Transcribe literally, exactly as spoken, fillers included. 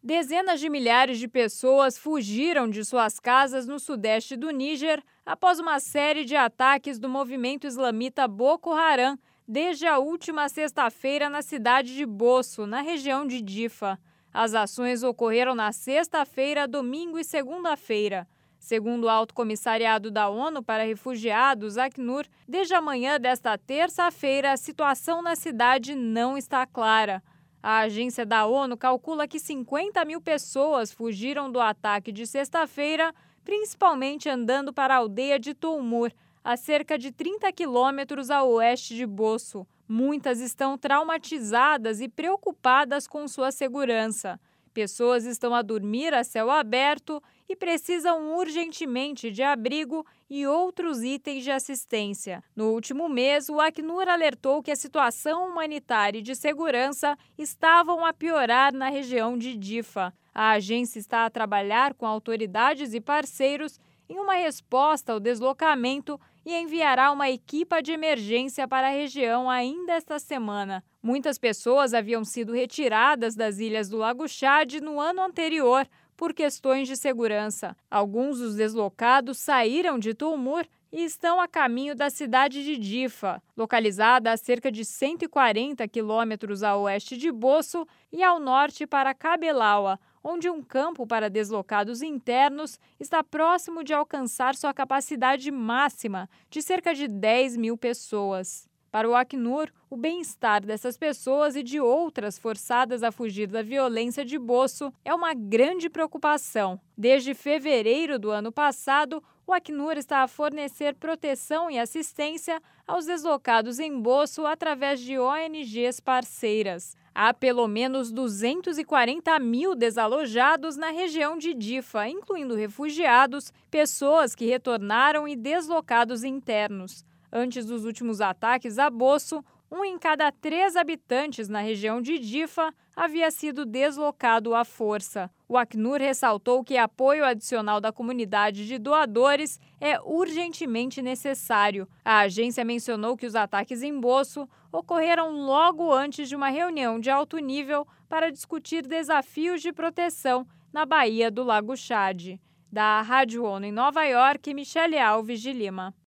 Dezenas de milhares de pessoas fugiram de suas casas no sudeste do Níger após uma série de ataques do movimento islamita Boko Haram desde a última sexta-feira na cidade de Bosso, na região de Difa. As ações ocorreram na sexta-feira, domingo e segunda-feira. Segundo o Alto Comissariado da ONU para Refugiados, Acnur, desde a manhã desta terça-feira, a situação na cidade não está clara. A agência da ONU calcula que cinquenta mil pessoas fugiram do ataque de sexta-feira, principalmente andando para a aldeia de Toumur, a cerca de trinta quilômetros a oeste de Bosso. Muitas estão traumatizadas e preocupadas com sua segurança. Pessoas estão a dormir a céu aberto e precisam urgentemente de abrigo e outros itens de assistência. No último mês, o Acnur alertou que a situação humanitária e de segurança estavam a piorar na região de Difa. A agência está a trabalhar com autoridades e parceiros em uma resposta ao deslocamento e enviará uma equipa de emergência para a região ainda esta semana. Muitas pessoas haviam sido retiradas das ilhas do Lago Chad no ano anterior por questões de segurança. Alguns dos deslocados saíram de Toumur e estão a caminho da cidade de Difa, localizada a cerca de cento e quarenta quilômetros a oeste de Bosso e ao norte para Cabelaua, onde um campo para deslocados internos está próximo de alcançar sua capacidade máxima de cerca de dez mil pessoas. Para o Acnur, o bem-estar dessas pessoas e de outras forçadas a fugir da violência de Bosso é uma grande preocupação. Desde fevereiro do ano passado, o Acnur está a fornecer proteção e assistência aos deslocados em Bosso através de O N Gs parceiras. Há pelo menos duzentos e quarenta mil desalojados na região de Difa, incluindo refugiados, pessoas que retornaram e deslocados internos. Antes dos últimos ataques a Bosso, um em cada três habitantes na região de Difa havia sido deslocado à força. O Acnur ressaltou que apoio adicional da comunidade de doadores é urgentemente necessário. A agência mencionou que os ataques em Bosso ocorreram logo antes de uma reunião de alto nível para discutir desafios de proteção na Baía do Lago Chad. Da Rádio ONU em Nova York, Michele Alves de Lima.